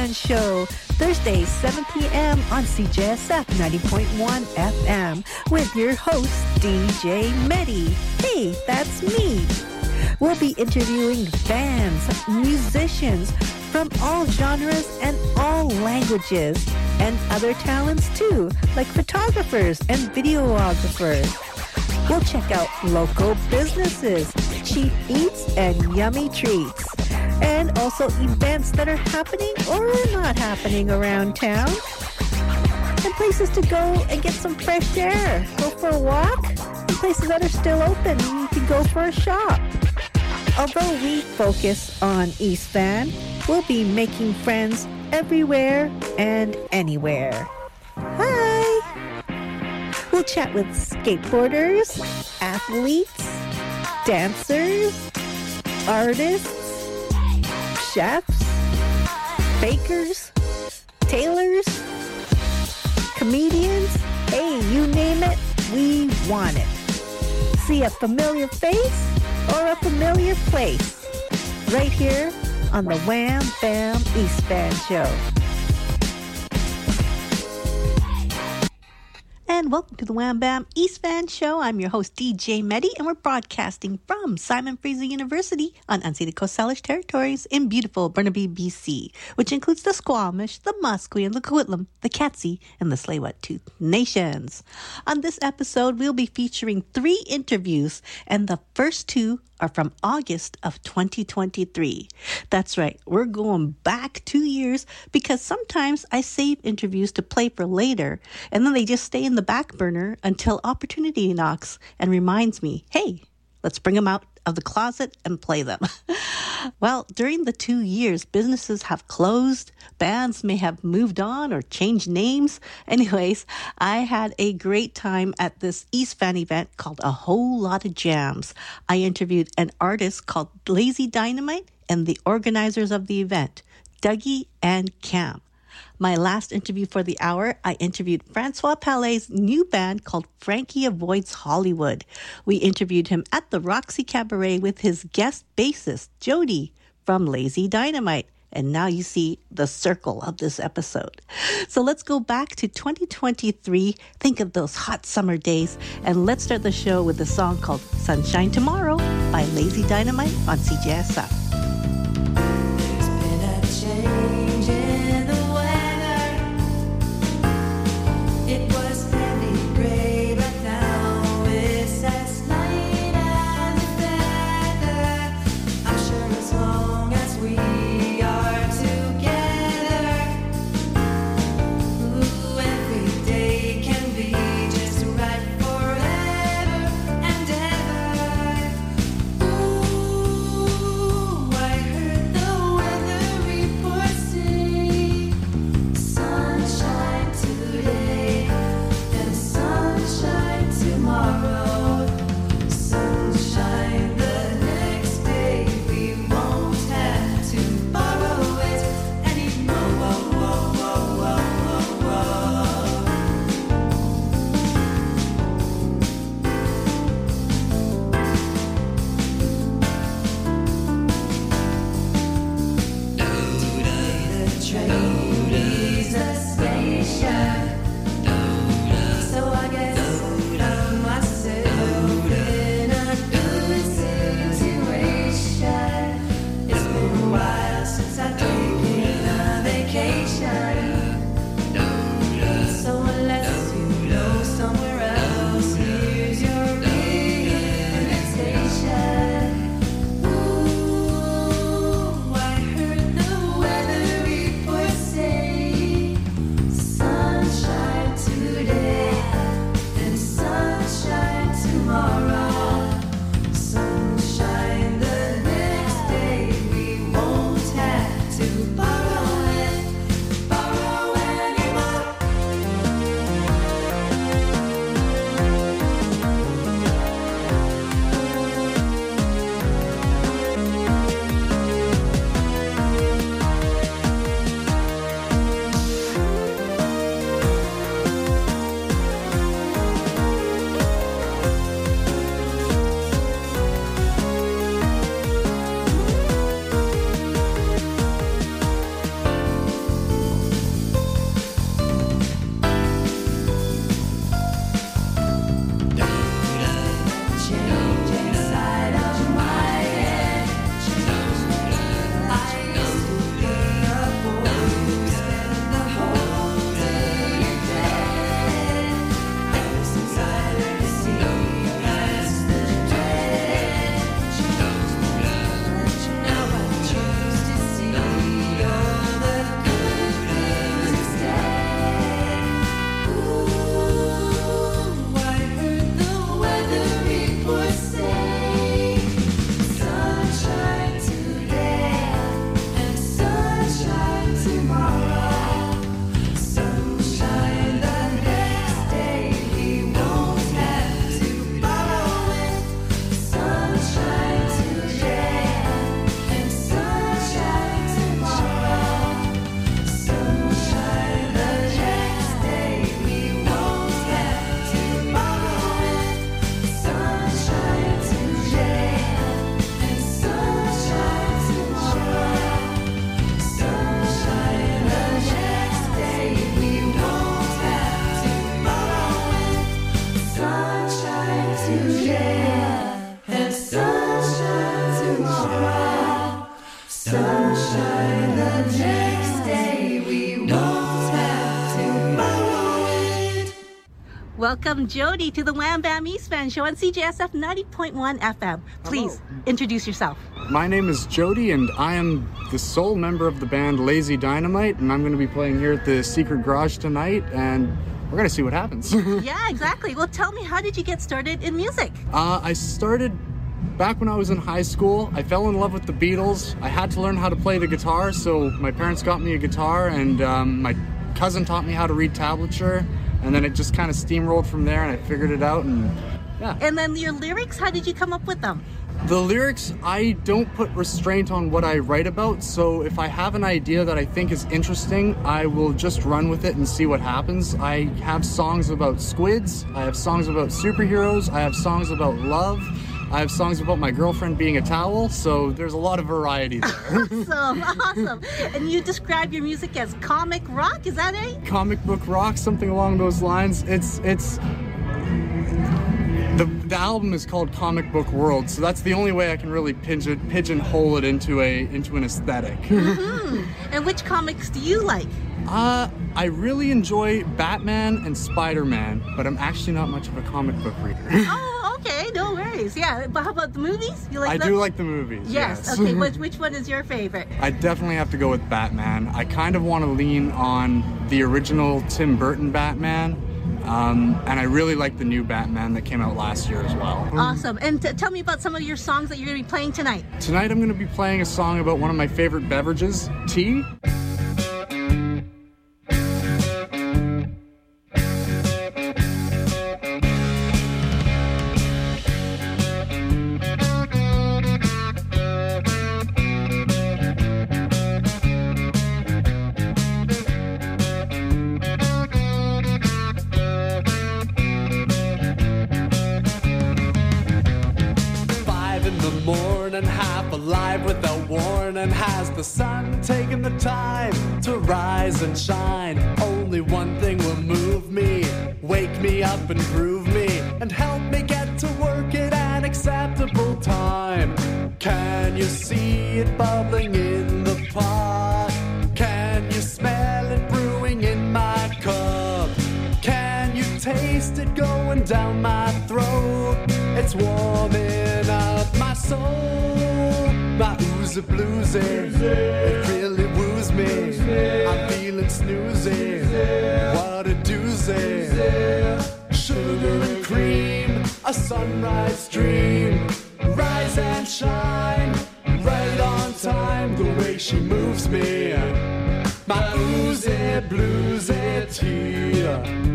Band Show, Thursdays 7 p.m. on CJSF 90.1 FM with your host, DJ Medi. Hey, that's me. We'll be interviewing bands, musicians from all genres and all languages, and other talents too, like photographers and videographers. We'll check out local businesses, cheap eats, and yummy treats. And also events that are happening or not happening around town. And places to go and get some fresh air. Go for a walk. And places that are still open. You can go for a shop. Although we focus on East Van, we'll be making friends everywhere and anywhere. Hi! We'll chat with skateboarders, athletes, dancers, artists, chefs, bakers, tailors, comedians. Hey, you name it, we want it. See a familiar face or a familiar place right here on the Wham Bam East Van Show. And welcome to the Wham Bam East Van Show. I'm your host, DJ Medi, and we're broadcasting from Simon Fraser University on unceded Coast Salish territories in beautiful Burnaby, BC, which includes the Squamish, the Musqueam, the Coquitlam, the Katzie, and the Tsleil-Waututh nations. On this episode, we'll be featuring 3 interviews, and the first 2 are from August of 2023. That's right, we're going back 2 years because sometimes I save interviews to play for later, and then they just stay in the back burner until opportunity knocks and reminds me, hey, let's bring them out of the closet and play them. Well, during the 2 years, businesses have closed, bands may have moved on or changed names. Anyways, I had a great time at this East Van event called A Whole Lot of Jams. I interviewed an artist called Lazy Dynamite and the organizers of the event, Dougie and Cam. My last interview for the hour, I interviewed Francois Palais' new band called Frankie Avoids Hollywood. We interviewed him at the Roxy Cabaret with his guest bassist, Jody, from Lazy Dynamite. And now you see the circle of this episode. So let's go back to 2023. Think of those hot summer days. And let's start the show with a song called Sunshine Tomorrow by Lazy Dynamite on CJSF. There's been a change in the it was heavy gray, but now it's as light as a feather. I'm sure as long as we are together, ooh, every day can be just right forever and ever. Ooh, sunshine the next day. We won't have to borrow it. Welcome, Jody, to the Wham Bam East Van Show on CJSF 90.1 FM. Please introduce yourself. My name is Jody, and I am the sole member of the band Lazy Dynamite, and I'm going to be playing here at the Secret Garage tonight, and we're going to see what happens. Yeah, exactly. Well, tell me, how did you get started in music? I started back when I was in high school. I fell in love with the Beatles. I had to learn how to play the guitar, so my parents got me a guitar, and my cousin taught me how to read tablature, and then it just kind of steamrolled from there, and I figured it out, and yeah. And then your lyrics, how did you come up with them? The lyrics, I don't put restraint on what I write about, so if I have an idea that I think is interesting, I will just run with it and see what happens. I have songs about squids, I have songs about superheroes, I have songs about love, I have songs about my girlfriend being a towel, so there's a lot of variety there. Awesome. And you describe your music as comic rock, is that it? Comic book rock, something along those lines. The album is called Comic Book World, so that's the only way I can really pigeonhole it into an aesthetic. And which comics do you like? I really enjoy Batman and Spider-Man, but I'm actually not much of a comic book reader. Oh, okay, no worries. Yeah, but how about the movies? You like I them? do like the movies, Yes. Okay, which one is your favorite? I definitely have to go with Batman. I kind of want to lean on the original Tim Burton Batman, and I really like the new Batman that came out last year as well. Awesome. And tell me about some of your songs that you're going to be playing tonight. Tonight I'm going to be playing a song about one of my favorite beverages, tea. Has the sun taken the time to rise and shine? Only one thing will move me, wake me up and groove me, and help me get to work at an acceptable time. Can you see it bubbling in the pot? Can you smell it brewing in my cup? Can you taste it going down my throat? It's warming up my soul. My oozy bluesy, it really woos me. I'm feeling snoozy, what a doozy. Sugar and cream, a sunrise dream. Rise and shine, right on time. The way she moves me, my oozy bluesy tea.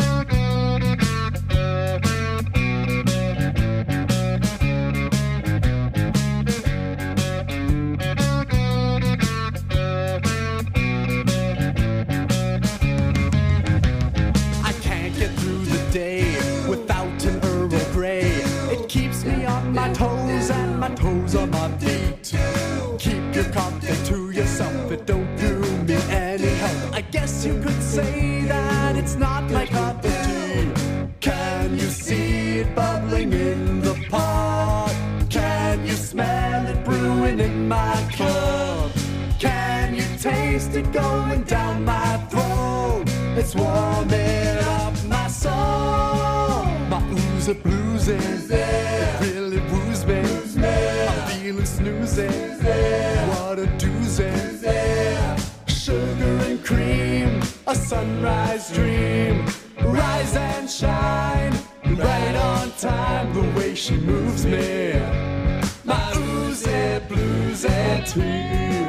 My toes and my toes on my feet. Keep your coffee to yourself, it don't do me any help. I guess you could say that it's not my cup of tea. Can you see it bubbling in the pot? Can you smell it brewing in my cup? Can you taste it going down my throat? It's warming up my soul. My oozy bluesy, it really woos me. I'm feeling snoozy, what a doozy. Sugar and cream, a sunrise dream. Rise and shine, right on time. The way she moves me, my oozy bluesy tea.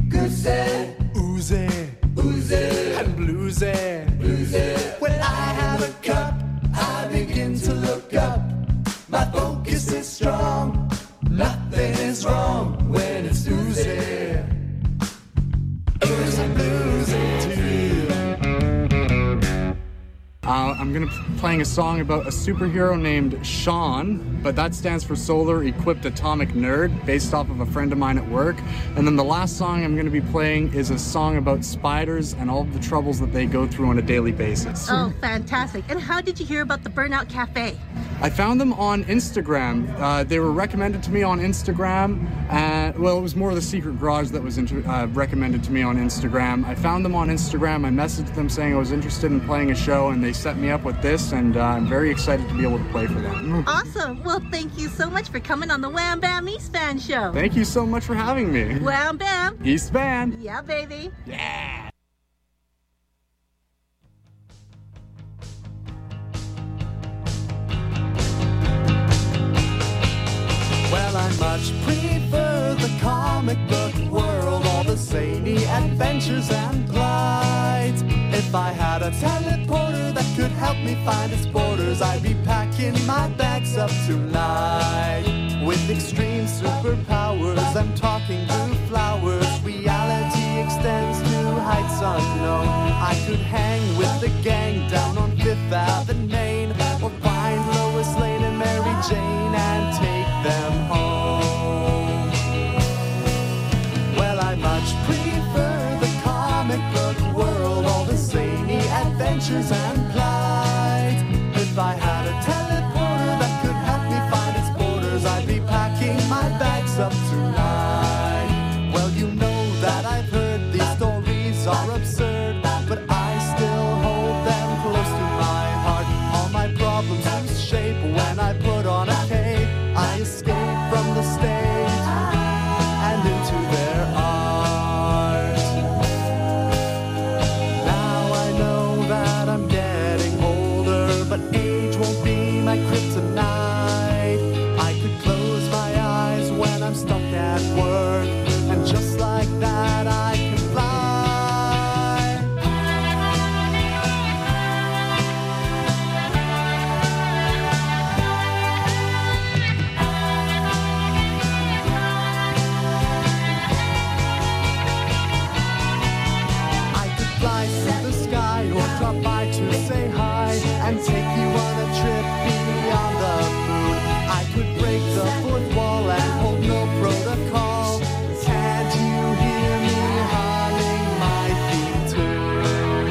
Oozy and bluesy. Well, I have I'm going to be playing a song about a superhero named Sean, but that stands for Solar Equipped Atomic Nerd, based off of a friend of mine at work. And then the last song I'm going to be playing is a song about spiders and all of the troubles that they go through on a daily basis. Oh, fantastic. And how did you hear about the Burnout Cafe? I found them on Instagram. They were recommended to me on Instagram. Well, it was more the Secret Garage that was recommended to me on Instagram. I found them on Instagram. I messaged them saying I was interested in playing a show, and they set me up with this, and I'm very excited to be able to play for them. Awesome. Well, thank you so much for coming on the Wham Bam East Van Show. Thank you so much for having me. Wham Bam. East Van. Yeah, baby. Yeah. Well, I much prefer the comic book world, all the zany adventures and plight. If I had a teleporter that could help me find its borders, I'd be packing my bags up tonight. With extreme superpowers, I'm talking blue flowers. Reality extends to heights unknown. I could hang with the gang down on Fifth Ave in Maine, or find Lois Lane and Mary Jane and take them home. Well, I much prefer the comic book world, all the zany adventures and plight. If I had a teleporter that could help me find its borders, I'd be packing my bags up tonight. Well, you know that I've heard these stories are absurd, but I still hold them close to my heart. All my problems lose shape when I put on a cape. I escape from the stage and into their art. Now I know that I'm getting older, but age won't be my kryptonite. I could close my eyes when I'm stuck at work, and just like that I can fly. I could fly through the sky or drop by to say hi and take you on a trip beyond the moon. I could break the fourth wall and hold no protocol. Can't you hear me humming my theme tune?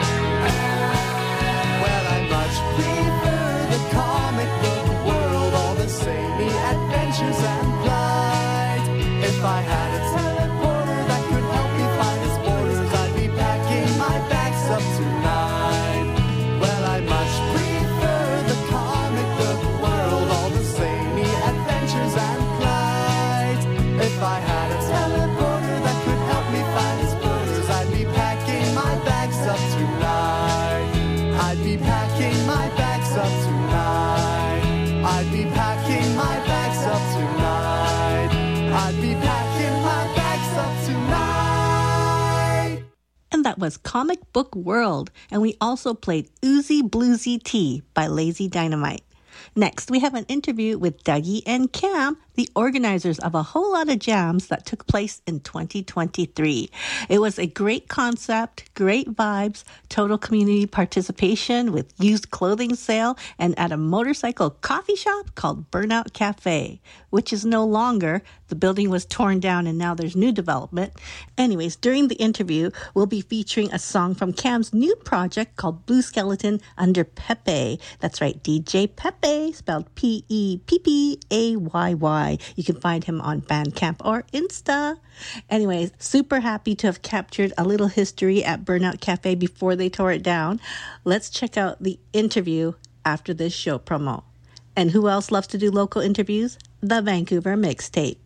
Well, I much prefer the comic book world, all the zany adventures and plight. If I had a teleporter that could help me find its borders, I'd be packing my bags up tonight. Well, I much prefer the comic book world, all the zany adventures and plight. If I had a teleporter that could help me find its borders, I'd be packing my bags up tonight. I'd be packing my bags up tonight. I'd be packing my bags up tonight. I'd be packing my bags up tonight. And that was Comic Book World. And we also played Oozy Bluesy Tea by Lazy Dynamite. Next, we have an interview with Dougie and Cam, the organizers of a whole lot of jams that took place in 2023. It was a great concept, great vibes, total community participation with used clothing sale, and at a motorcycle coffee shop called Burnout Cafe, which is no longer. The building was torn down and now there's new development. Anyways, during the interview, we'll be featuring a song from Cam's new project called Blue Skeleton under Pepe. That's right, DJ Pepe, spelled Peppayy. You can find him on Bandcamp or Insta. Anyways, super happy to have captured a little history at Burnout Cafe before they tore it down. Let's check out the interview after this show promo. And who else loves to do local interviews? The Vancouver Mixtape.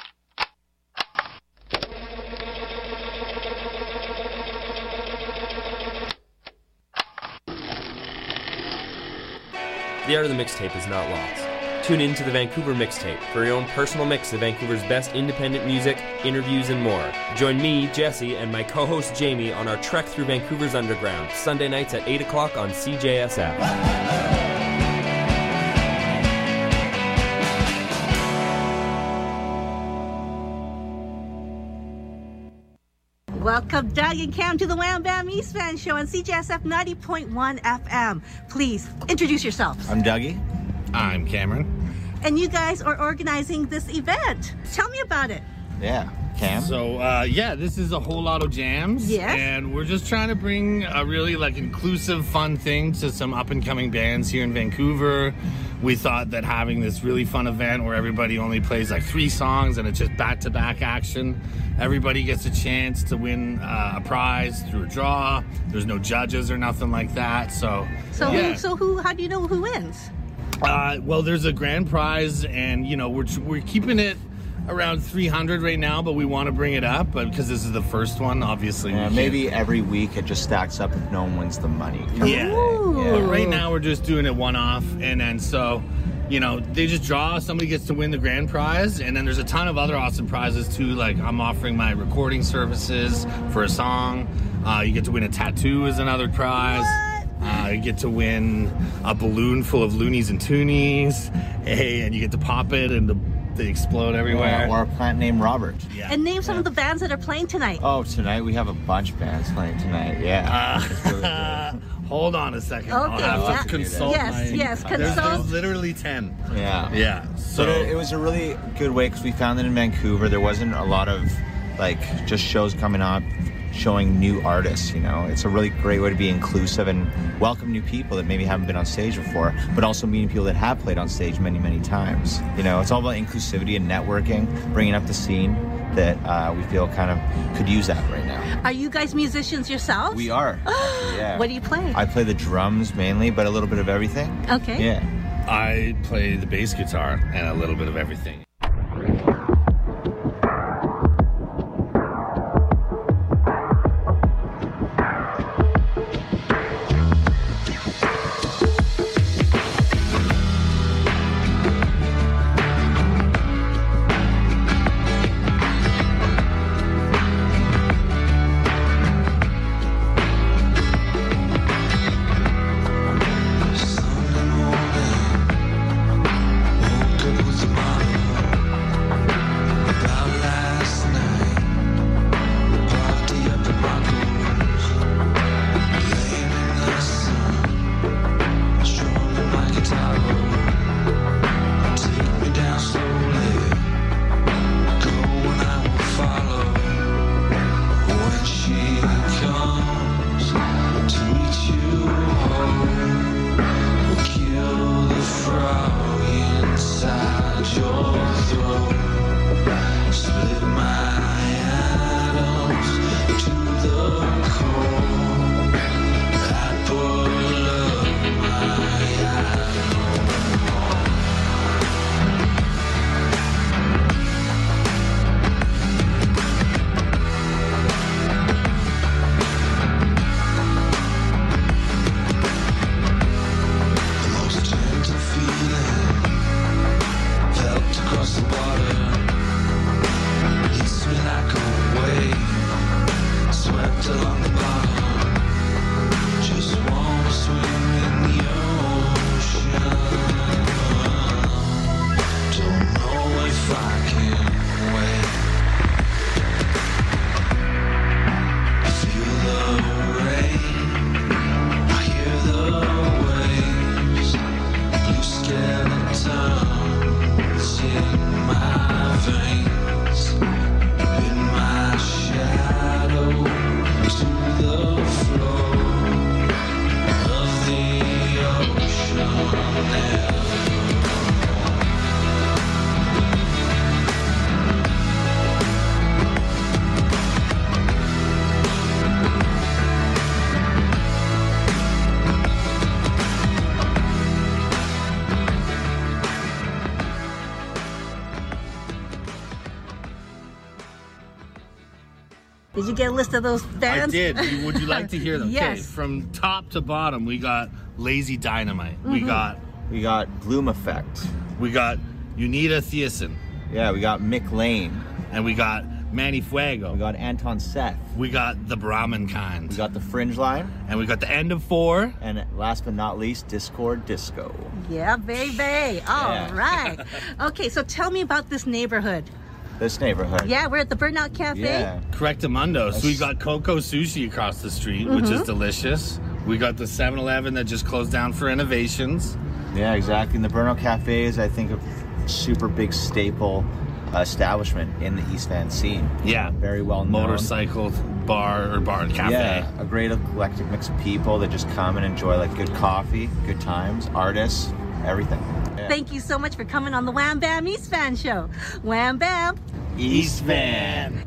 The art of the mixtape is not lost. Tune in to the Vancouver Mixtape for your own personal mix of Vancouver's best independent music, interviews, and more. Join me, Jesse, and my co-host Jamie on our trek through Vancouver's underground, Sunday nights at 8 o'clock on CJSF. Welcome, Doug and Cam, to the Wham Bam East Van Show on CJSF 90.1 FM. Please introduce yourselves. I'm Dougie. I'm Cameron. And you guys are organizing this event. Tell me about it. Yeah, Cam. So, this is a whole lot of jams. Yes. And we're just trying to bring a really inclusive, fun thing to some up and coming bands here in Vancouver. We thought that having this really fun event where everybody only plays 3 songs and it's just back-to-back action, everybody gets a chance to win a prize through a draw. There's no judges or nothing like that. So how do you know who wins? Well, there's a grand prize, and we're keeping it around 300 right now, but we want to bring it up, but because this is the first one, obviously. Yeah, maybe every week it just stacks up if no one wins the money. Yeah. Ooh. But right now we're just doing it one-off, and then so, they just draw, somebody gets to win the grand prize, and then there's a ton of other awesome prizes too, I'm offering my recording services for a song. You get to win a tattoo as another prize. You get to win a balloon full of loonies and toonies, and you get to pop it and they explode everywhere. Or a plant named Robert. Yeah. And name some of the bands that are playing tonight. Oh, tonight we have a bunch of bands playing tonight. Yeah. It's really good. Hold on a second. Okay, I'll have to consult. Yes, consult. There's literally 10. Yeah. Yeah. So But it was a really good way because we found that in Vancouver there wasn't a lot of just shows coming up showing new artists. It's a really great way to be inclusive and welcome new people that maybe haven't been on stage before, but also meeting people that have played on stage many, many times. It's all about inclusivity and networking, bringing up the scene that we feel kind of could use that right now. Are you guys musicians yourselves? We are. Yeah. What do you play? I play the drums mainly, but a little bit of everything. Okay. Yeah. I play the bass guitar and a little bit of everything. Did you get a list of those bands? I did. Would you like to hear them? Yes. Okay, from top to bottom, we got Lazy Dynamite. We got Gloom Effect. We got Unita Thiessen. Yeah, we got Mick Lane. And we got Manny Fuego. We got Anton Seth. We got the Brahmin Kind. We got the Fringe Line. And we got the End of Four. And last but not least, Discord Disco. Yeah, baby. All right. Okay, so tell me about this neighborhood. this neighborhood. Yeah, we're at the Burnout Cafe. Yeah. Correctamundo. So we got Coco Sushi across the street, which is delicious. We got the 7-Eleven that just closed down for renovations. Yeah, exactly. And the Burnout Cafe is, I think, a super big staple establishment in the East Van scene. Yeah. Very well known. Motorcycle bar and cafe. Yeah, a great eclectic mix of people that just come and enjoy like good coffee, good times, artists, everything. Yeah. Thank you so much for coming on the Wham Bam East Van Show. Wham Bam. East Van.